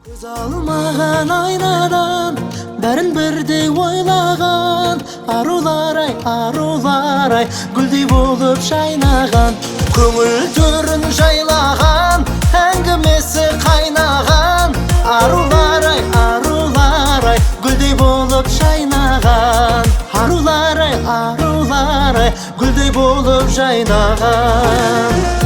Көз алмаған айнадан бәрін бірдей ойлаған, арулар ай, гүлдей болып жайнаған, көңіл төрін жайлаған, әңгімесі қайнаған, арулар ай, гүлдей болып жайнаған, арулар ай, гүлдей болып жайнаған.